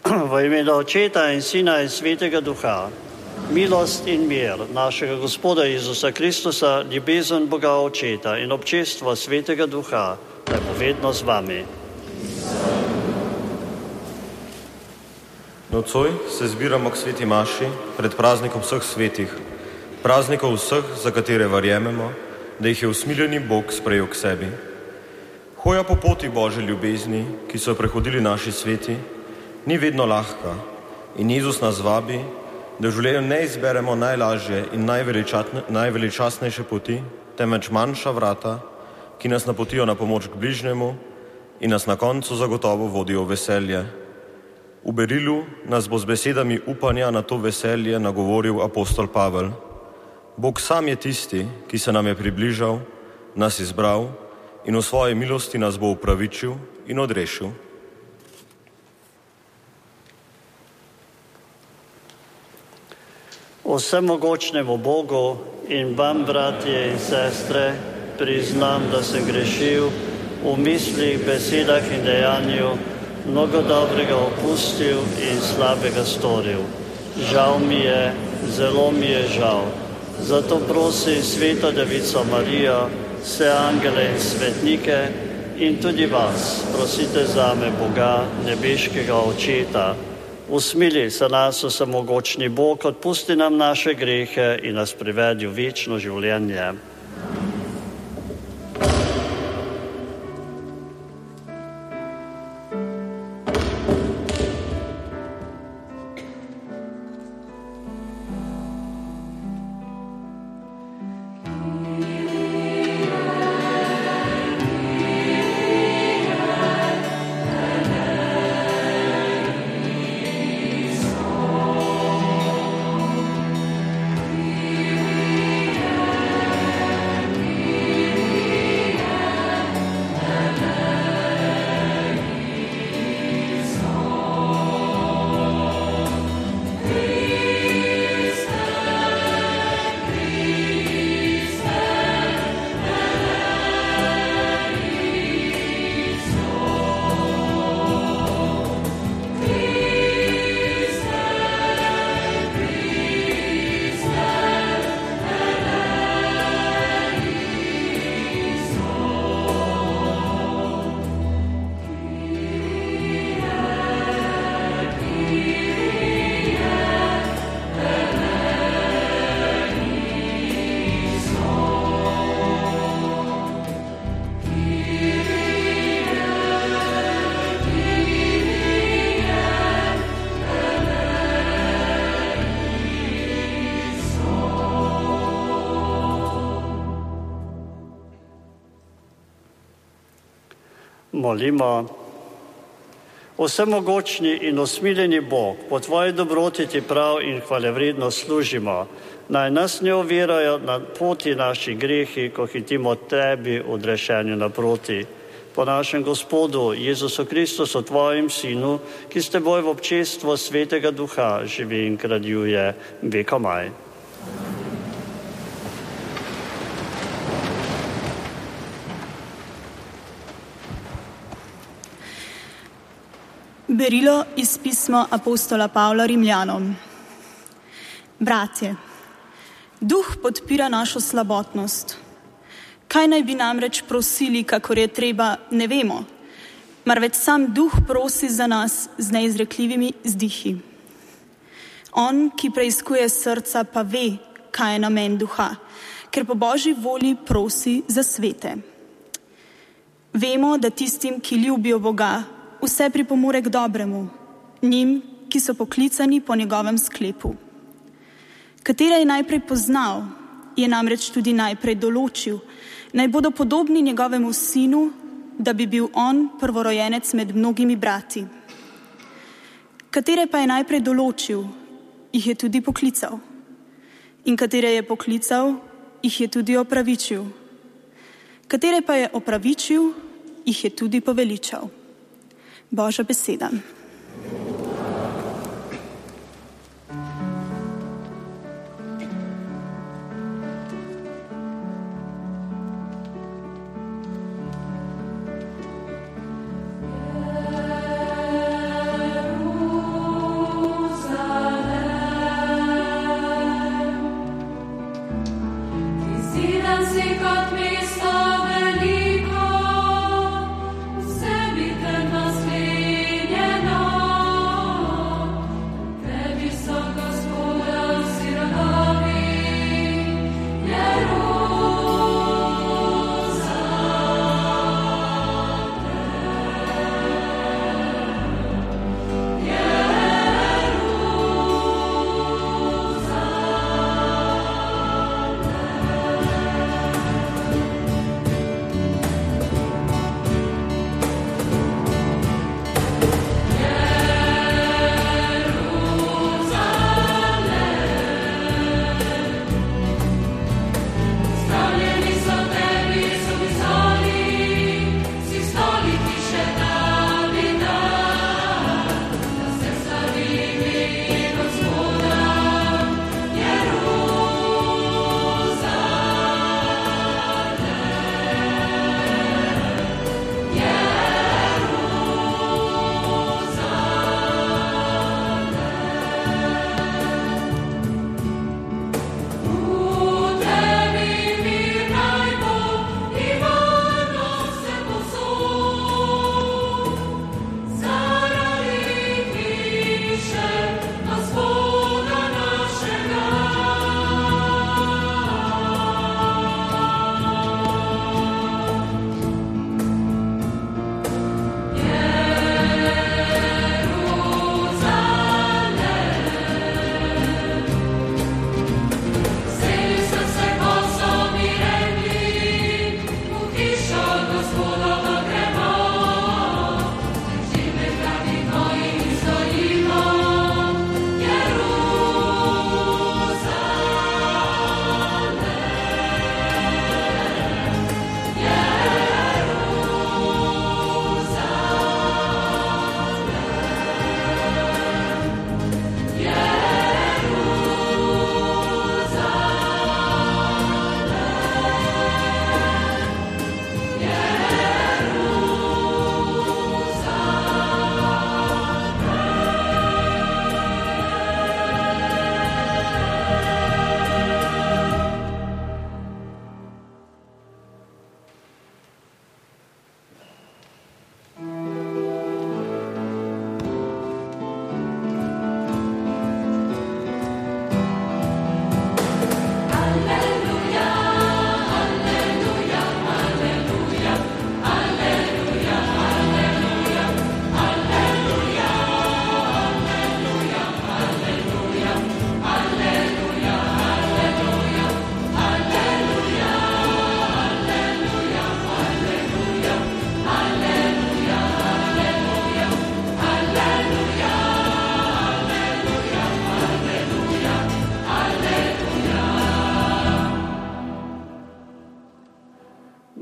V imenu Očeta in Sina in Svetega Duha, milost in mir našega Gospoda Jezusa Kristusa, ljubezen Boga Očeta in občestvo Svetega Duha, da bo vedno z vami. Nocoj se zbiramo k sveti maši pred praznikom vseh svetih, praznikov vseh, za katere verjamemo, da jih je usmiljeni Bog sprejel k sebi. Hoja po poti Božje ljubezni, ki so jo prehodili naši sveti, ni vedno lahka in Jezus nas vabi, da v življenju ne izberemo najlažje in najveličastnejše poti, temveč manjša vrata, ki nas napotijo na pomoč k bližnjemu in nas na koncu zagotovo vodijo v veselje. V berilu nas bo z besedami upanja na to veselje nagovoril apostol Pavel. Bog sam je tisti, ki se nam je približal, nas izbral in v svoji milosti nas bo upravičil in odrešil. Vsemogočnemu Bogu in vam, bratje in sestre, priznam, da sem grešil v mislih, besedah in dejanju, mnogo dobrega opustil in slabega storil. Žal mi je, zelo mi je žal. Zato prosim Sveto Devico Marijo, vse angele in svetnike in tudi vas, prosite zame Boga, nebeškega Očeta. Usmili se nas vsemogočni Bog, odpusti nam naše grehe in nas privedi v večno življenje. Molimo. Vsemogočni in usmiljeni Bog, po tvoji dobroti ti prav in hvalevredno služimo. Naj nas ne ovirajo na poti naši grehi, ko hitimo tebi v odrešenju naproti. Po našem Gospodu Jezusu Kristusu, tvojim Sinu, ki s teboj v občestvu Svetega Duha živi in kraljuje vekomaj. Berilo iz pisma apostola Pavla Rimljanom. Bratje, Duh podpira našo slabotnost. Kaj naj bi namreč prosili, kakor je treba, ne vemo, marveč sam Duh prosi za nas z neizrekljivimi vzdihi. On, ki preiskuje srca, pa ve, kaj je namen Duha, ker po Božji volji prosi za svete. Vemo, da tistim, ki ljubijo Boga, vse pripomore k dobremu, njim, ki so poklicani po njegovem sklepu. Katere je najprej poznal, je namreč tudi najprej določil, naj bodo podobni njegovemu sinu, da bi bil on prvorojenec med mnogimi brati. Katere pa je najprej določil, jih je tudi poklical. In katere je poklical, jih je tudi opravičil. Katere pa je opravičil, jih je tudi poveličal. Božja beseda.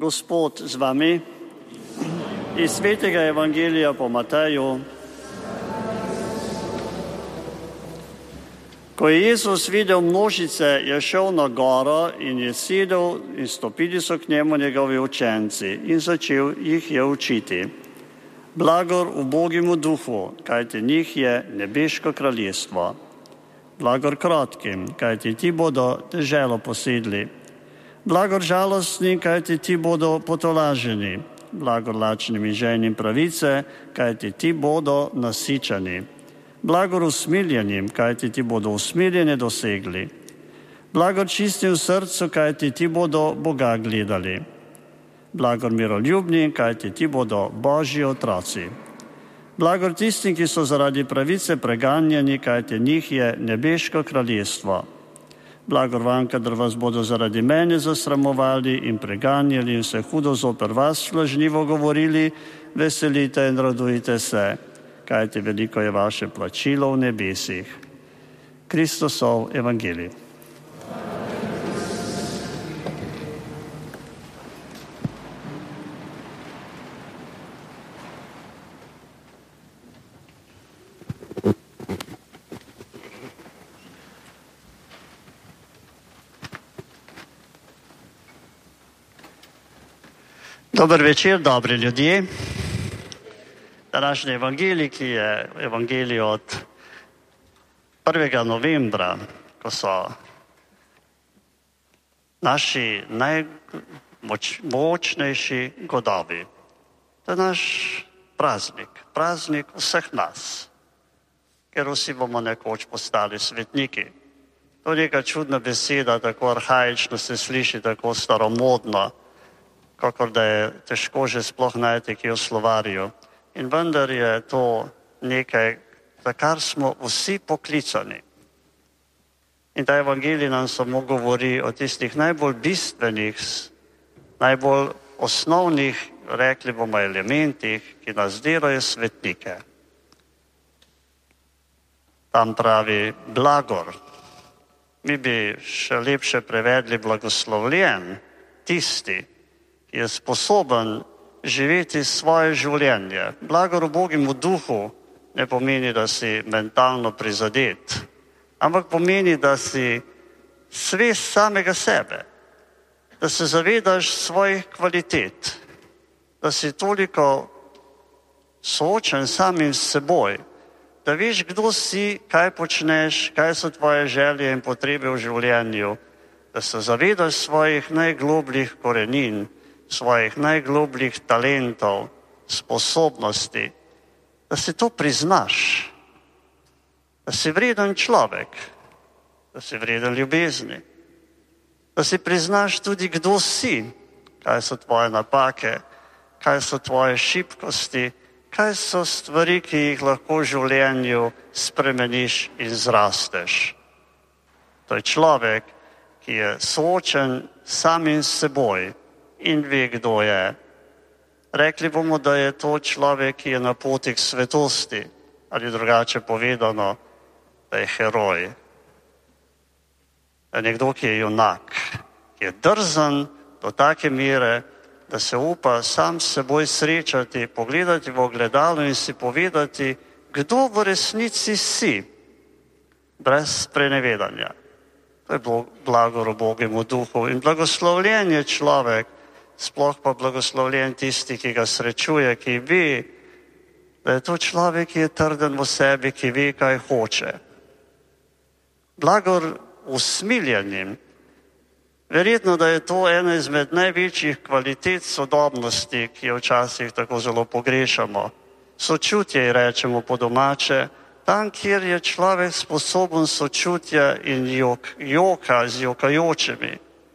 Gospod z vami. Iz svetega evangelija po Mateju. Ko je Jezus videl množice, je šel na goro in je sedel in stopili so k njemu njegovi učenci in začel jih je učiti. Blagor ubogemu duhu, kajti njih je nebeško kraljestvo. Blagor krotkim, kajti ti bodo deželo posedli. Blagor žalostnim, kajti ti bodo potolaženi. Blagor lačnim in žejnim pravice, kajti ti bodo nasičeni. Blagor usmiljenim, kajti ti bodo usmiljene dosegli. Blagor čistim v srcu, kajti ti bodo Boga gledali. Blagor miroljubnim, kajti ti bodo Božji otroci. Blagor tistim, ki so zaradi pravice preganjeni, kajti njih je nebeško kraljestvo. Blagor vam, kadar vas bodo zaradi mene zasramovali in preganjali in se hudo zoper vas lažnivo govorili, veselite in radujte se, kajti veliko je vaše plačilo v nebesih. Kristusov evangelij. Dober večer, dobri ljudje. Današnji evangelij, ki je evangelij od 1. novembra, ko so naši najmočnejši godovi. To je naš praznik vseh nas, ker vsi bomo nekoč postali svetniki. To je neka čudna beseda, tako arhaično se sliši, tako staromodno, kakor da je težko že sploh najti kje v slovarju. In vendar je to nekaj, za kar smo vsi poklicani. In ta evangelij nam samo govori o tistih najbolj bistvenih, najbolj osnovnih, rekli bomo, elementih, ki nas delajo svetnike. Tam pravi blagor. Mi bi še lepše prevedli blagoslovljen, tisti, ki je sposoben živeti svoje življenje. Blagor ubogemu duhu ne pomeni, da si mentalno prizadet, ampak pomeni, da si svest samega sebe, da se zavedaš svojih kvalitet, da si toliko soočen samim s seboj, da veš, kdo si, kaj počneš, kaj so tvoje želje in potrebe v življenju, da se zavedaš svojih najglobljih korenin, svojih najglobljih talentov, sposobnosti, da si to priznaš, da si vreden človek, da si vreden ljubezni, da si priznaš tudi, kdo si, kaj so tvoje napake, kaj so tvoje šibkosti, kaj so stvari, ki jih lahko v življenju spremeniš in zrasteš. To je človek, ki je soočen samim s seboj in ve, kdo je. Rekli bomo, da je to človek, ki je na poti k svetosti, ali drugače povedano, da je heroj. Da je nekdo, ki je junak, ki je drzen do take mere, da se upa sam s seboj srečati, pogledati v ogledalo in si povedati, kdo v resnici si, brez sprenevedanja. To je blagor ubogemu duhu in blagoslovljen je človek, sploh pa blagoslovljen tisti, ki ga srečuje, ki ve, da je to človek, ki je trden v sebi, ki ve, kaj hoče. Blagor usmiljenim, verjetno, da je to ena izmed največjih kvalitet sodobnosti, ki jo včasih tako zelo pogrešamo. Sočutje, rečemo po domače, tam, kjer je človek sposoben sočutja in joka z jokajočimi.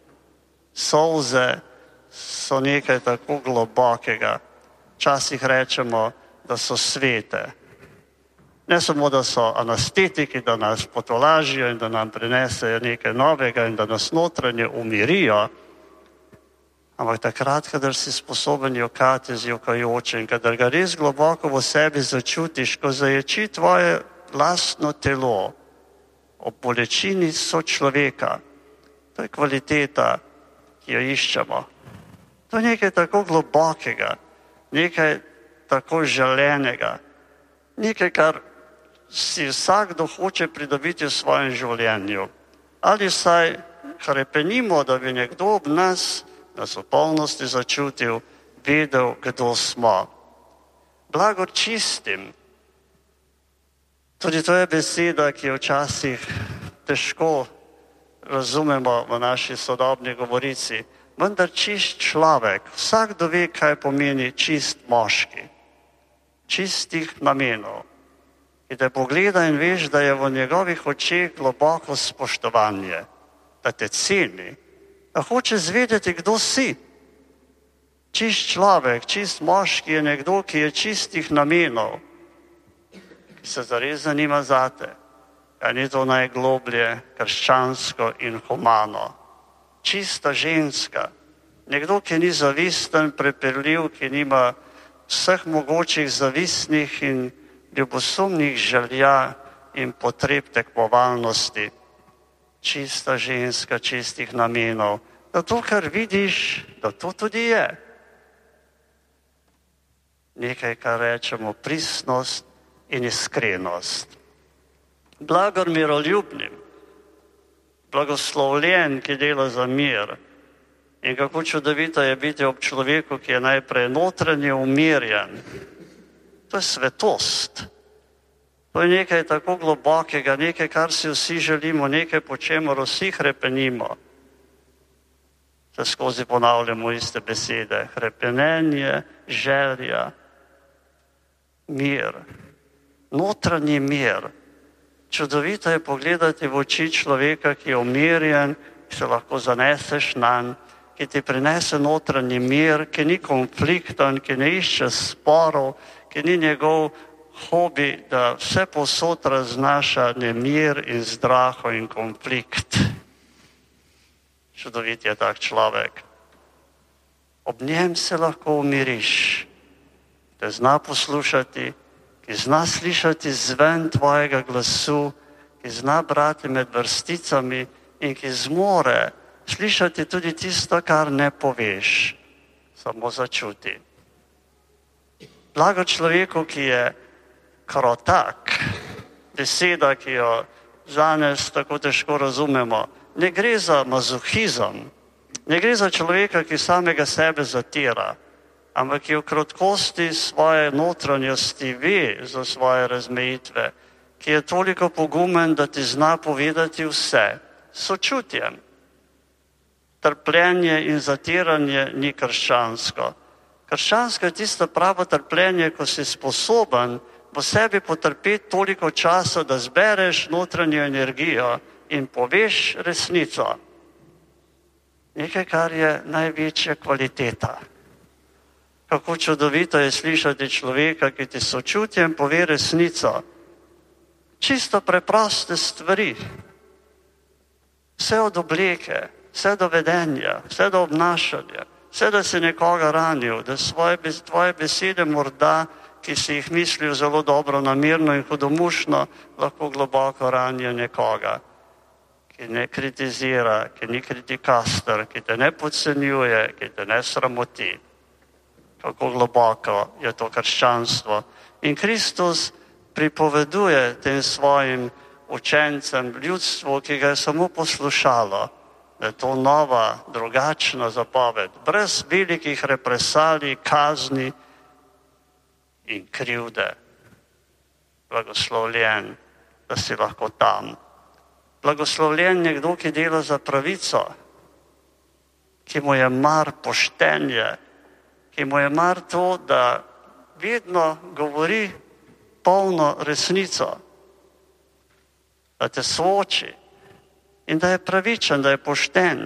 Solze so nekaj tako globokega. Včasih rečemo, da so svete. Ne samo, da so anestetiki, da nas potolažijo in da nam prinesejo nekaj novega in da nas notranje umirijo, ampak takrat, kadar si sposoben jokati z jokajočim, kadar ga res globoko v sebi začutiš, ko zaječi tvoje lastno telo ob bolečini sočloveka, to je kvaliteta, ki jo iščemo. To je nekaj tako globokega, nekaj tako želenega, nekaj, kar si vsakdo hoče pridobiti v svojem življenju. Ali vsaj hrepenimo, da bi nekdo ob nas v polnosti začutil, vedel, kdo smo. Blago čistim. Tudi to je beseda, ki jo včasih težko razumemo v naši sodobni govorici. Vendar čist človek, vsakdo ve, kaj pomeni čist moški. Čistih namenov. In te pogleda in veš, da je v njegovih očeh globoko spoštovanje, da te ceni, da hoče zvedeti, kdo si. Čist človek, čist moški je nekdo, ki je čistih namenov, ki se zares zanima zate, kaj ni to najgloblje krščansko in humano. Čista ženska, nekdo, ki ni zavisten, prepirljiv, ki nima vseh mogočih zavistnih in ljubosumnih želja in potreb tekmovalnosti. Čista ženska, čistih namenov. Da to, kar vidiš, da to tudi je. Nekaj, kar rečemo pristnost in iskrenost. Blagor miroljubnim, blagoslovljen, ki dela za mir. In kako čudovito je biti ob človeku, ki je najprej notranje umirjen. To je svetost. To je nekaj tako globokega, nekaj, kar si vsi želimo, nekaj, po čemer vsi hrepenimo. Se skozi ponavljamo iste besede. Hrepenenje, želja, mir. Notranji mir. Čudovito je pogledati v oči človeka, ki je umirjen, ki se lahko zaneseš nanj, ki ti prinese notranji mir, ki ni konflikten, ki ne išče sporov, ki ni njegov hobi, da vse povsod raznaša nemir in zdraho in konflikt. Čudovit je tak človek. Ob njem se lahko umiriš, te zna poslušati, ki zna slišati zven tvojega glasu, ki zna brati med vrsticami in ki zmore slišati tudi tisto, kar ne poveš, samo začuti. Blago človeku, ki je krotak, beseda, ki jo danes tako težko razumemo, ne gre za mazohizem, ne gre za človeka, ki samega sebe zatira, ampak ki v krotkosti svoje notranjosti ve za svoje razmejitve, ki je toliko pogumen, da ti zna povedati vse, sočutjem. Trpljenje in zatiranje ni krščansko. Krščansko je tisto pravo trpljenje, ko si sposoben v sebi potrpeti toliko časa, da zbereš notranjo energijo in poveš resnico. Nekaj, kar je največja kvaliteta. Kako čudovito je slišati človeka, ki ti sočutjem pove resnico. Čisto preproste stvari. Vse od obleke, vse do vedenja, vse do obnašanja, vse, da si nekoga ranil, da tvoje besede morda, ki si jih mislil zelo dobro, namerno in hudomušno, lahko globoko ranijo nekoga, ki ne kritizira, ki ni kritikaster, ki te ne podcenjuje, ki te ne sramoti. Kako globoko je to krščanstvo. In Kristus pripoveduje tem svojim učencem, ljudstvu, ki ga je samo poslušalo, da je to nova, drugačna zapoved, brez velikih represalij, kazni in krivde. Blagoslovljen, da si lahko tam. Blagoslovljen nekdo, ki dela za pravico, ki mu je mar poštenje, ki mu je mar to, da vedno govori polno resnico, da te sooči in da je pravičen, da je pošten.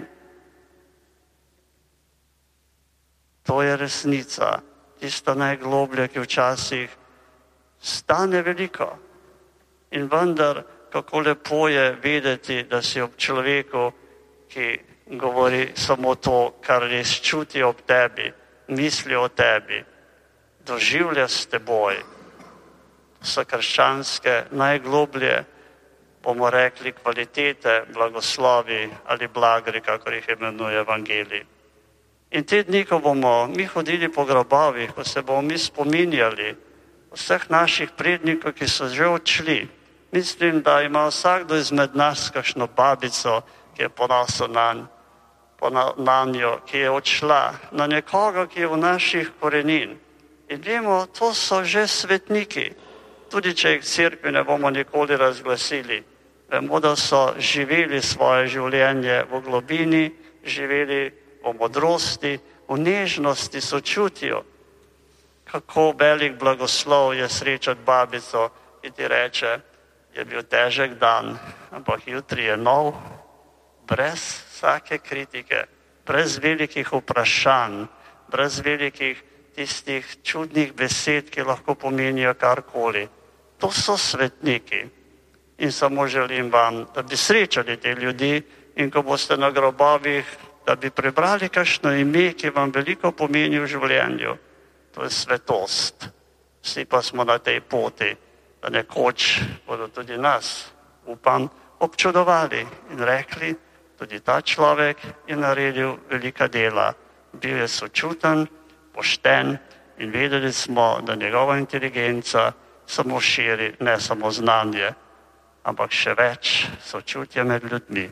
To je resnica, tista najgloblja, ki včasih stane veliko. In vendar, kako lepo je vedeti, da si ob človeku, ki govori samo to, kar res čuti ob tebi, misli o tebi, doživlja s teboj. So krščanske najgloblje, bomo rekli, kvalitete, blagoslovi ali blagri, kakor jih imenuje evangelij. In te dni, ko bomo mi hodili po grobovih, ko se bomo mi spominjali vseh naših prednikov, ki so že odšli, mislim, da ima vsakdo izmed nas kakšno babico, ki je ponosen na njo, ki je odšla, na nekoga, ki je v naših korenin. In vemo, to so že svetniki, tudi če jih v cerkvi ne bomo nikoli razglasili. Vemo, da so živeli svoje življenje v globini, živeli v modrosti, v nežnosti, sočutju. Kako velik blagoslov je srečati babico, ki ti reče, je bil težek dan, ampak jutri je nov, brez vsake kritike, brez velikih vprašanj, brez velikih tistih čudnih besed, ki lahko pomenijo karkoli. To so svetniki. In samo želim vam, da bi srečali te ljudi in ko boste na grobovih, da bi prebrali kakšno ime, ki vam veliko pomeni v življenju. To je svetost. Vsi pa smo na tej poti, da nekoč bodo tudi nas, upam, občudovali in rekli, tudi ta človek je naredil velika dela. Bil je sočuten, pošten in vedeli smo, da njegova inteligenca samo širi, ne samo znanje, ampak še več sočutja med ljudmi.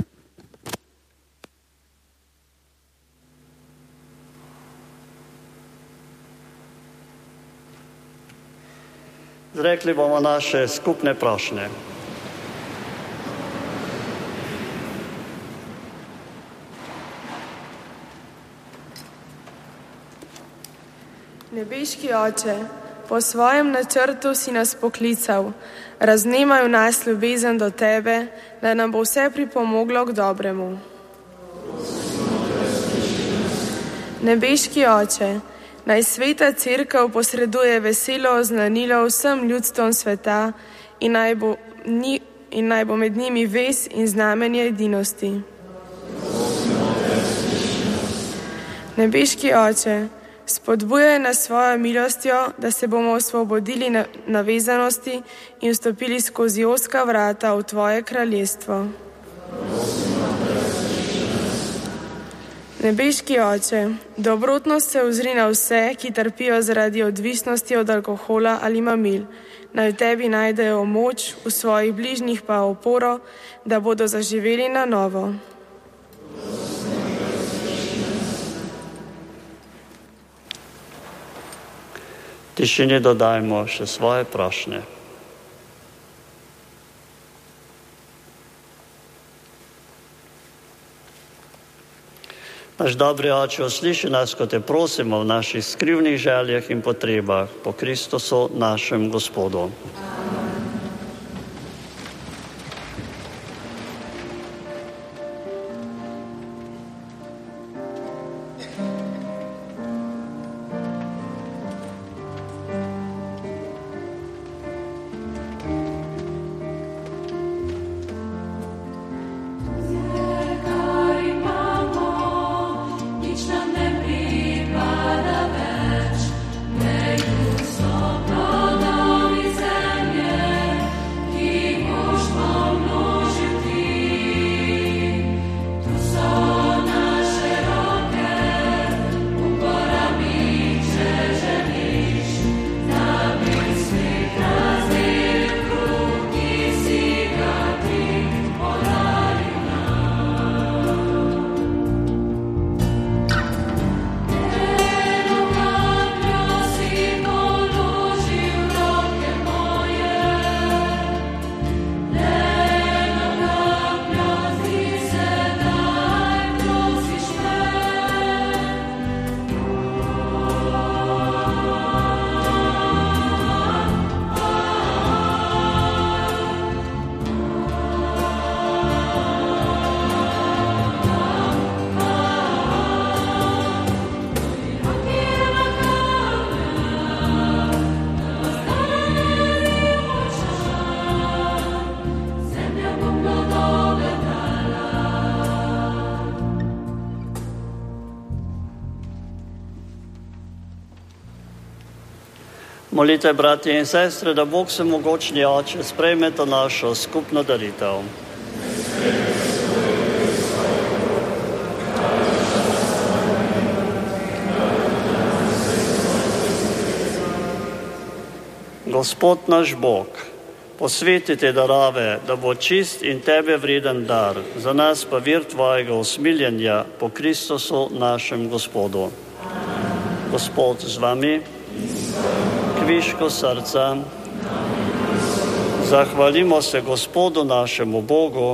Zrekli bomo naše skupne prošnje. Nebeški Oče, po svojem načrtu si nas poklical, raznemaj v nas ljubezen do Tebe, da nam bo vse pripomoglo k dobremu. Nebeški Oče, naj Sveta Cerkev posreduje veselo oznanilo vsem ljudstvom sveta in naj bo med njimi vez in znamenje edinosti. Nebeški Oče, spodbujaj nas svojo milostjo, da se bomo osvobodili navezanosti in vstopili skozi ozka vrata v Tvoje kraljestvo. Nebeški Oče, dobrotnost se ozri na vse, ki trpijo zaradi odvisnosti od alkohola ali mamil. Naj v Tebi najdejo moč, v svojih bližnjih pa oporo, da bodo zaživeli na novo. Tišini dodajmo še svoje prošnje. Naš dobri Oče, usliši nas, ko Te prosimo v naših skrivnih željah in potrebah po Kristusu našem Gospodu. Molite, bratje in sestre, da Bog Vsemogočni Oče sprejme to našo skupno daritev. Gospod naš Bog, posveti te darove, da bo čist in tebe vreden dar, za nas pa vir tvojega usmiljenja po Kristusu našem Gospodu. Gospod z vami, kviško srca, zahvalimo se Gospodu našemu Bogu.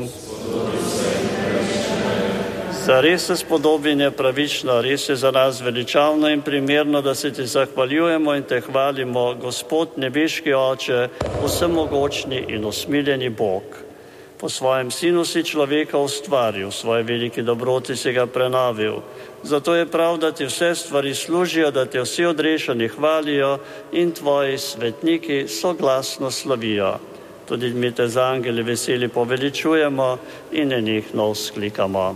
Za res se spodobljenje pravično, res je za nas veličavno in primerno, da se ti zahvaljujemo in te hvalimo, Gospod nebeški Oče, vsemogočni in usmiljeni Bog. Po svojem sinu si človeka ustvaril, svoje veliki dobroti si ga prenovil. Zato je prav, da ti vse stvari služijo, da te vsi odrešeni hvalijo in tvoji svetniki soglasno slavijo. Tudi mi te z angeli veseli poveličujemo in nenehno vzklikamo.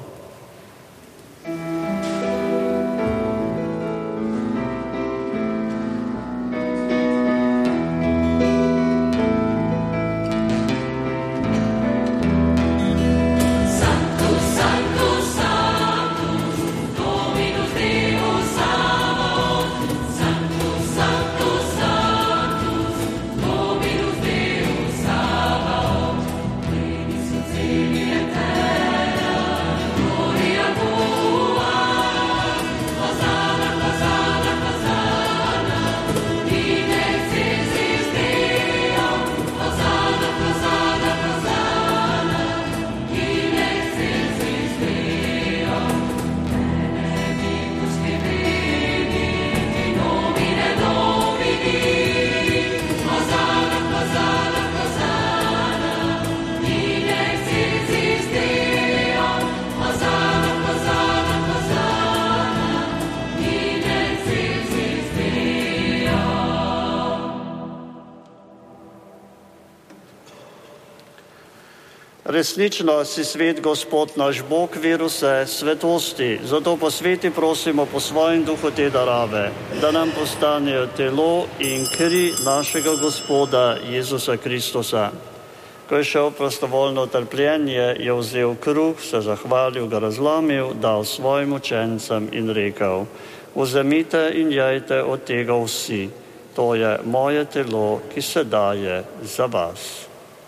Resnično si svet Gospod naš Bog, vir vse svetosti, zato posveti prosimo po svojem duhu te darove, da nam postanejo telo in kri našega Gospoda Jezusa Kristusa. Ko je šel prostovoljno trpljenje, je vzel kruh, se zahvalil, ga razlomil, dal svojim učencem in rekel: vzemite in jejte od tega vsi, to je moje telo, ki se daje za vas.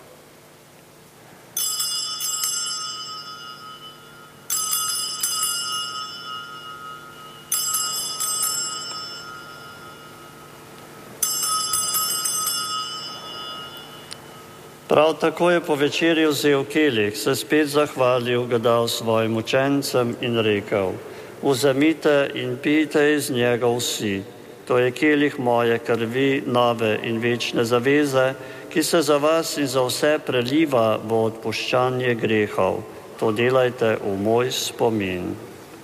Prav tako je po večerji vzel kelih, se spet zahvalil, ga dal svojim učencem in rekel: vzemite in pijte iz njega vsi. To je kelih moje krvi, nove in večne zaveze, ki se za vas in za vse preliva v odpuščanje grehov. To delajte v moj spomin.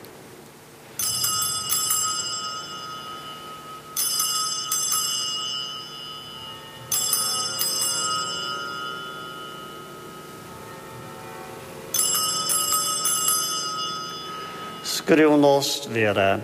Skrivnost vere.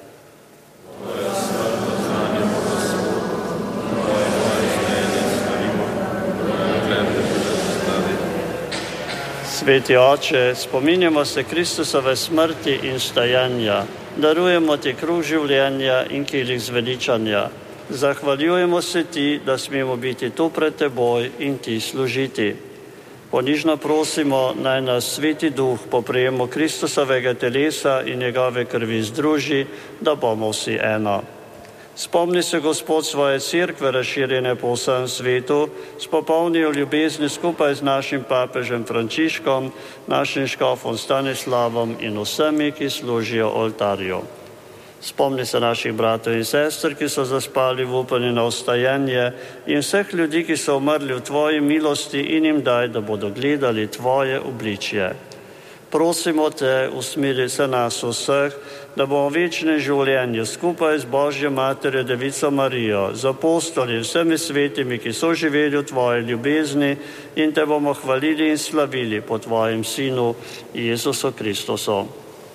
Sveti Oče, spominjamo se Kristusove smrti in stajenja, darujemo ti kruh življenja in kelih zveličanja. Zahvaljujemo se ti, da smemo biti tu pred teboj in ti služiti. Ponižno prosimo, naj nas Sveti Duh po prejemu Kristusovega telesa in njegove krvi združi, da bomo vsi eno. Spomni se, Gospod, svoje cerkve razširjene po vsem svetu, s popolnijo ljubezni skupaj z našim papežem Frančiškom, našim škofom Stanislavom in vsemi, ki služijo oltarju. Spomni se naših bratov in sester, ki so zaspali v upanju na vstajenje, in vseh ljudi, ki so umrli v tvoji milosti, in jim daj, da bodo gledali tvoje obličje. Prosimo te, usmiri se nas vseh, da bomo v večnem življenju skupaj z Božjo Materjo Devico Marijo, z apostoli, vsemi svetimi, ki so živeli v tvoji ljubezni, in te bomo hvalili in slavili po tvojem Sinu Jezusu Kristusu.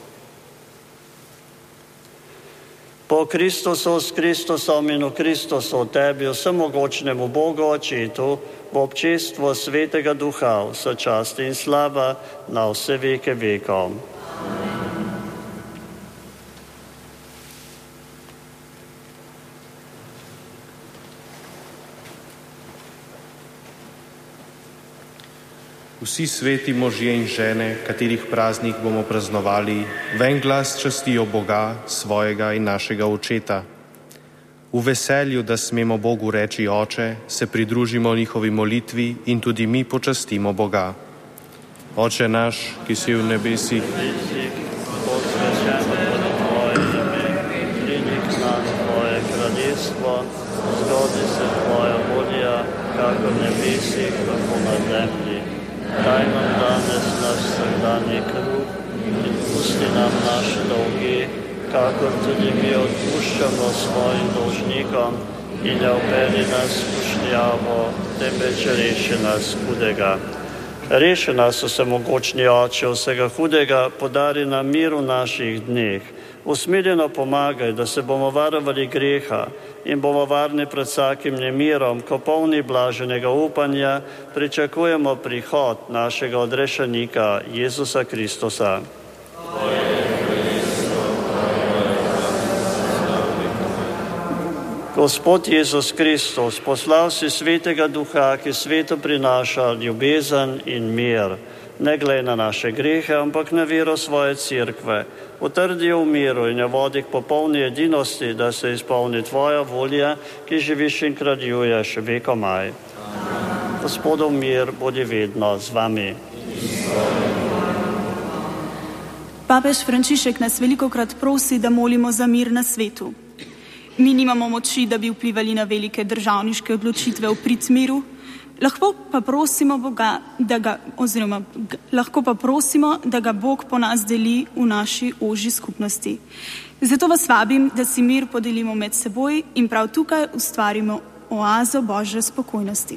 Po Kristusu, s Kristusom in v Kristusu, tebi, vsemogočnemu Bogu Očetu, v občestvu Svetega Duha, vsa čast in slava na vse veke vekov. Vsi sveti možje in žene, katerih praznik bomo praznovali, v en glas častijo Boga, svojega in našega Očeta. V veselju, da smemo Bogu reči Oče, se pridružimo njihovi molitvi in tudi mi počastimo Boga. Oče naš, ki si v nebesih, zgodi se tvoja volja, kako v nebesih, tako na zemlji. Daj nam danes naš vsakdanji kruh in pusti nam naše dolge, kakor tudi mi odpuščamo svojim dolžnikom in ne vpelji nas v skušnjavo, temveč reši nas hudega. Reši nas, vsemogočni Oče, vsega hudega, podari nam mir v naših dneh. Usmiljeno pomagaj, da se bomo varovali greha in bomo varni pred vsakim nemirom, ko polni blaženega upanja pričakujemo prihod našega odrešenika Jezusa Kristusa. Gospod Jezus Kristus, poslal si svetega duha, ki svetu prinaša ljubezen in mir. Ne glej na naše grehe, ampak na vero svoje cerkve. Utrdi jo v miru in jo vodi k popolni edinosti, da se izpolni tvoja volja, ki živiš in kraljuješ vekomaj. Gospodov mir bodi vedno z vami. Papež Frančišek nas velikokrat prosi, da molimo za mir na svetu. Mi nimamo moči, da bi vplivali na velike državniške odločitve v prid miru, lahko pa prosimo, da ga Bog po nas deli v naši ožji skupnosti. Zato vas vabim, da si mir podelimo med seboj in prav tukaj ustvarimo oazo Božje spokojnosti.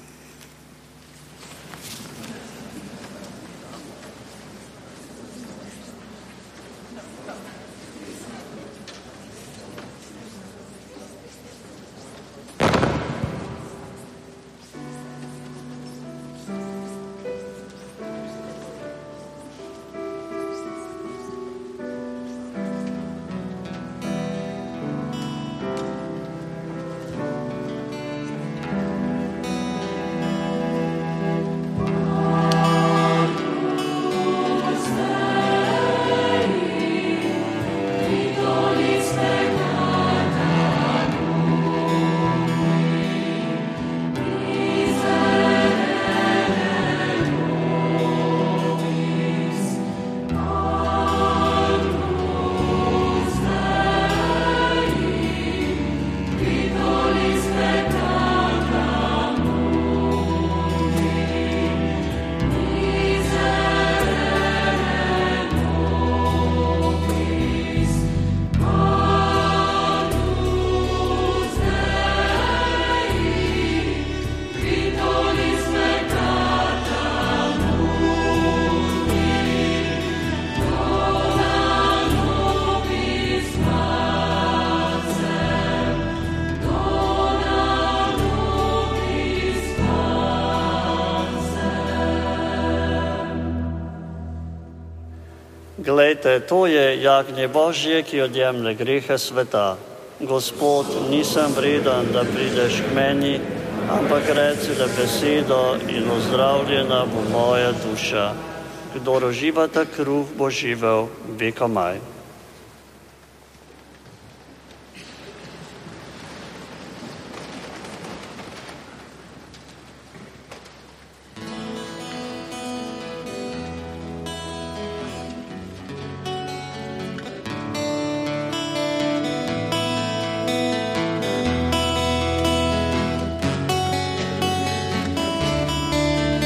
Glejte, to je jagnje Božje, ki odjemlje grehe sveta. Gospod, nisem vreden, da prideš k meni, ampak reci le besedo in ozdravljena bo moja duša. Kdor uživa ta kruh, bo živel vekomaj.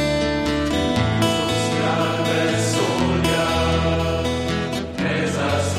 Jesus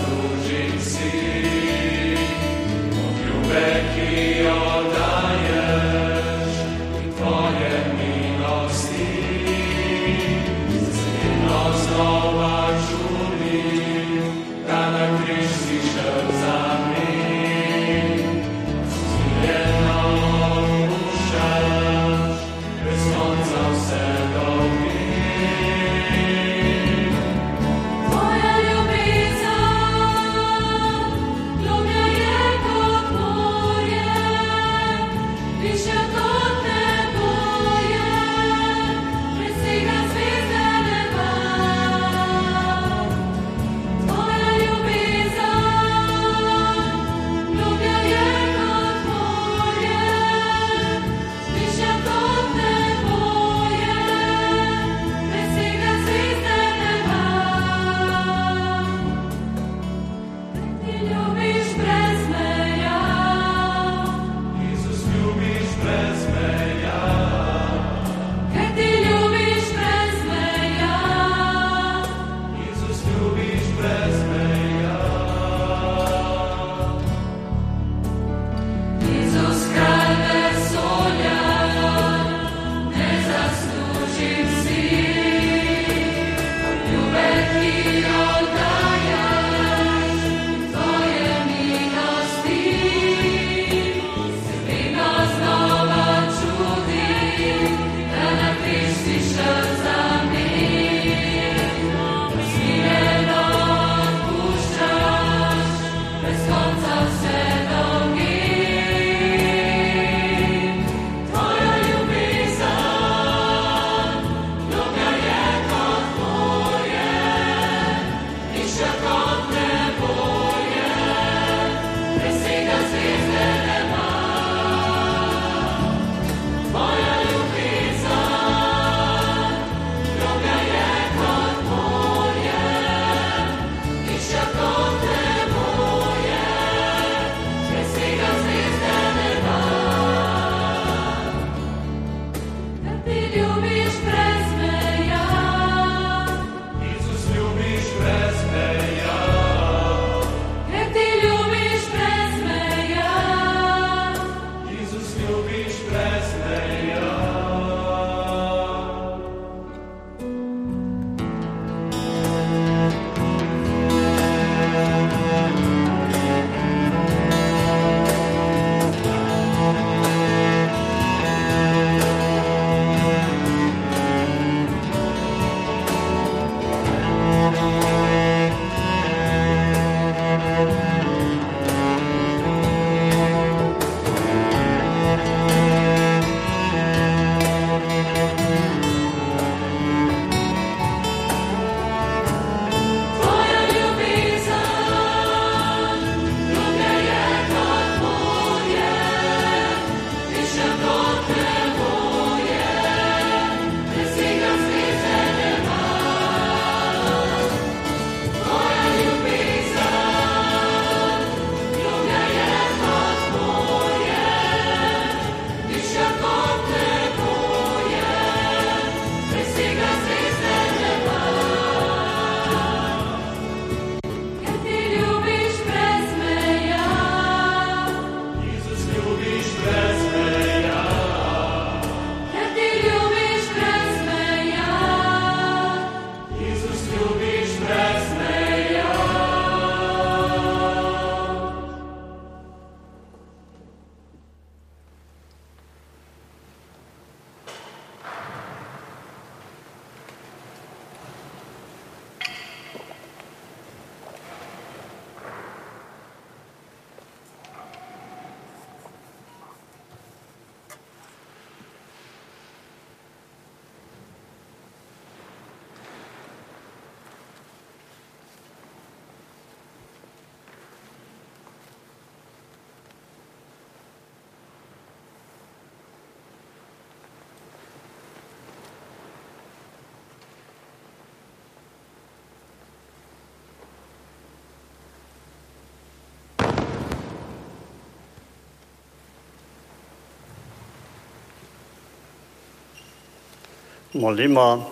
Molimo.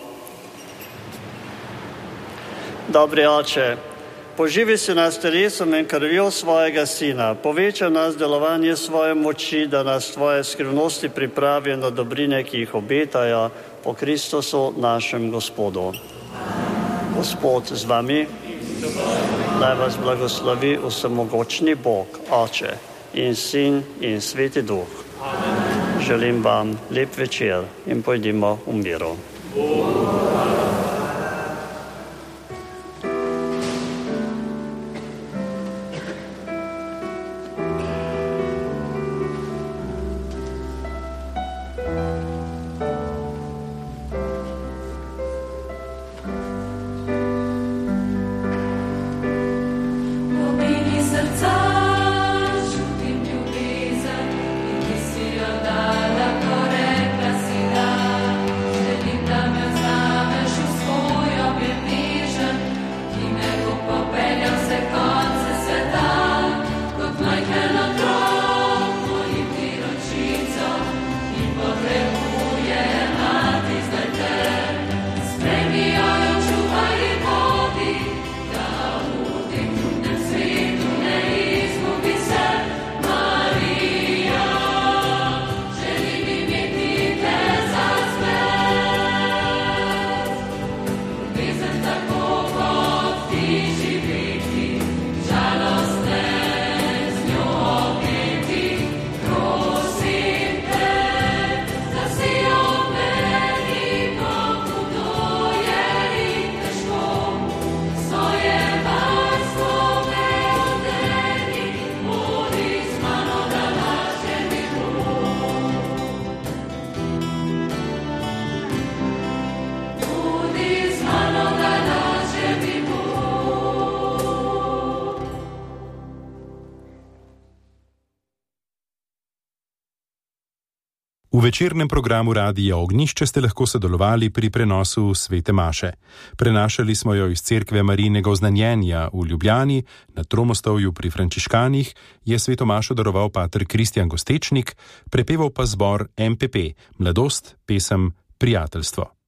Dobri Oče, poživi si nas telesom in krvjo svojega Sina, poveča nas delovanje svoje moči, da nas tvoje skrivnosti pripravijo na dobrine, ki jih obetajo po Kristusu našem Gospodu. Gospod z vami, naj vas blagoslovi vsemogočni Bog, Oče in Sin in Sveti Duh. Želim vam lep večer in pojdimo v miru. V večernem programu Radia Ognjišče ste lahko sodelovali pri prenosu Svete Maše. Prenašali smo jo iz Cerkve Marijinega oznanjenja v Ljubljani, na Tromostovju pri Frančiškanih je Sveto Mašo daroval pater Kristjan Gostečnik, prepeval pa zbor MPP, Mladost, pesem Prijateljstvo.